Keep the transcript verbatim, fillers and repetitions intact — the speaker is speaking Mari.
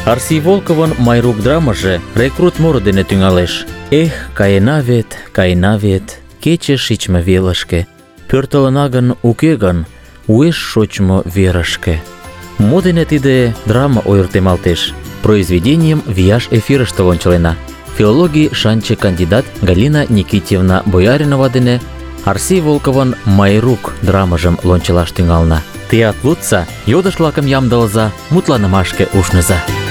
Арси Волковын «Майрук» драмыже рекрут муро дене тӱҥалеш. Эх, каена вет, каена вет, кече шичме велышке. Пӧртылына гын, уке гын, уэш шочмо верышке. Мо дене тиде драма ойыртемалтеш? Произведенийым вияш эфирыште ончылена. Филологий шанче кандидат Галина Никитьевна Бояринова дене Арси Волковын «Майрук» драмыжым лончылаш тӱҥална. Теат лудса, йодыш-влакым ямдылыза, мутланымашке ушныза.